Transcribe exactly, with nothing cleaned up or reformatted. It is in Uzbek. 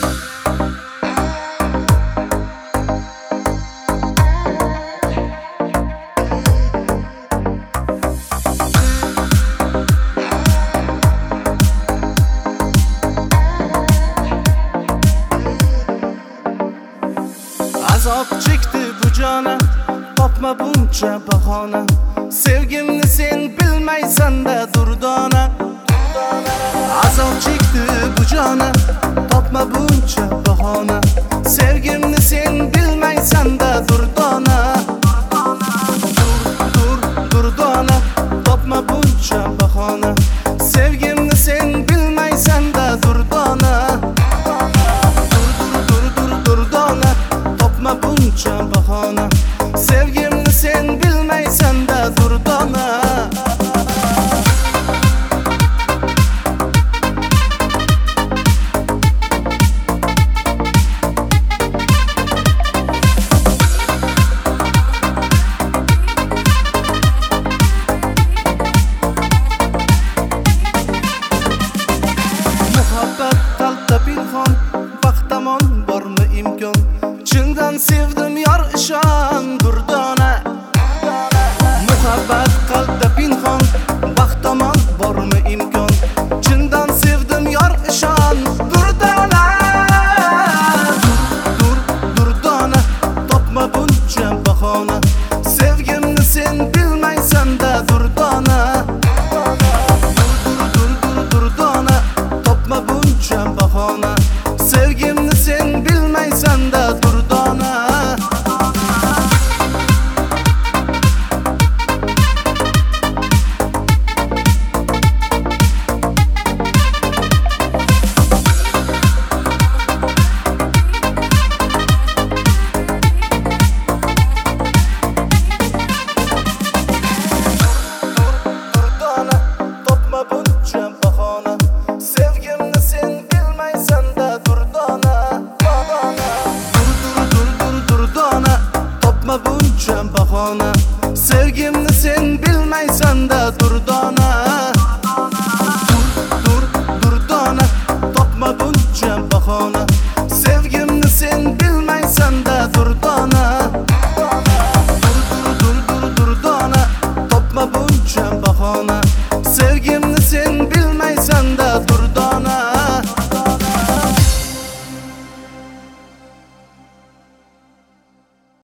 Azob chekdi bu jona, topma buncha bahona. Sevgimni sen bilmaysan-da durdona. Azob chekdi bu jona, topma buncha bahona. Sevgimni sen bilmaysan-da durdona. Dur, dur, durdona, topma buncha bahona. Sevgimni sen bilmaysan-da durdona. Buncha bahona, sevgimni sen bilmaysan-da durdona. Muhabbat qalbda pinhon, baxtamon bormi imkon? Chindan sevdim yor ishon durdona. Muhabbat qalbda pinhon, baxtamon bormi imkon? Chindan sevdim yor ishon durdona. Dur, dur, durdona, topma buncha bahona. Sevgimni sen bilmaysan-da durdona. Dur, dur, dur, durdona, topma buncha bahona. Sevgimni sen bilmaysan-da durdona. Buncha bahona, sevgimni sen bilmaysan-da durdona. Dur, dur, durdona, topma buncha bahona. Sevgimni sen bilmaysan-da durdona. Dur, dur, dur, dur, durdona, topma buncha bahona.